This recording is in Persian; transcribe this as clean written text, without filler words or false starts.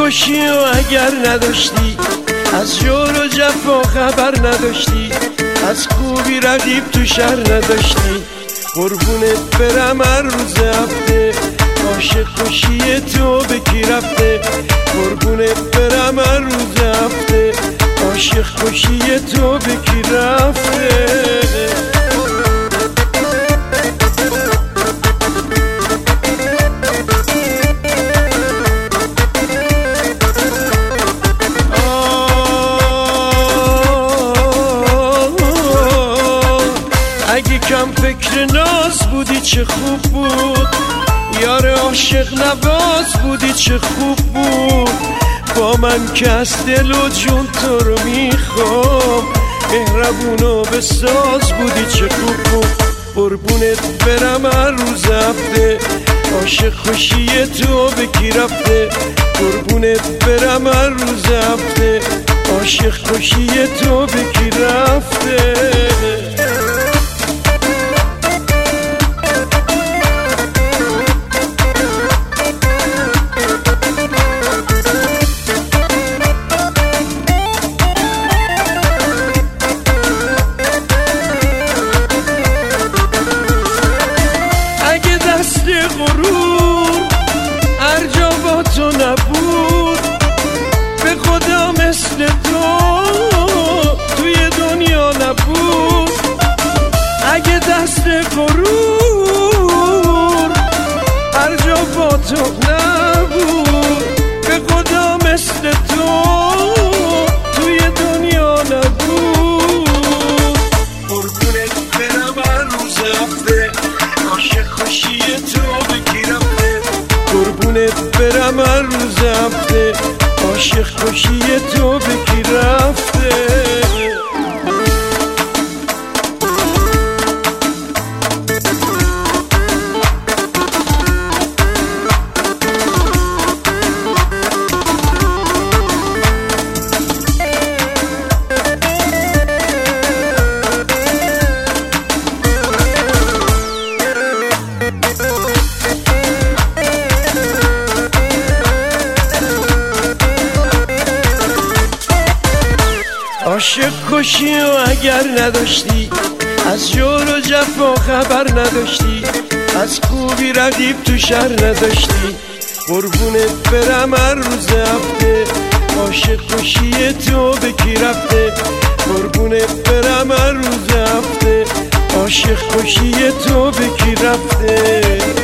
کشی و اگر نداشتی، از جور و جفا خبر نداشتی، از خوبی رقیب تو شهر نداشتی. قربونت برم هر روز هفته، عاشق کشی تو به کی رفته؟ قربونت برم هر روز هفته، عاشق کشی تو به کی رفته؟ اگه کم فکر ناز بودی چه خوب بود، یار عاشق نواز بودی چه خوب بود. با من که از دل و جون تو رو میخوام، مهربون و بساز بودی چه خوب بود. قربونت برم هر روز هفته، عاشق کشی تو به کی رفته؟ قربونت برم هر روز هفته، عاشق کشی تو به کی رفته؟ غرور هر جا با تو نبود، به خدا مثل تو توی دنیا نبود. اگه دست غرور هر جا با تو نبود، به خدا مثل تو توی دنیا نبود. قربونت برم هر روز هفته، عاشق کشی تو به کی رفته؟ قربونت برم هر روز هفته، عاشق کشی تو به کی رفته؟ عاشق کشی و اگر نداشتی، از جور و جفا خبر نداشتی، از خوبی رقیب تو شهر نداشتی. قربونت برم هر روز هفته، عاشق کشی تو به کی رفته؟ قربونت برم هر روز هفته، عاشق کشی تو به کی رفته؟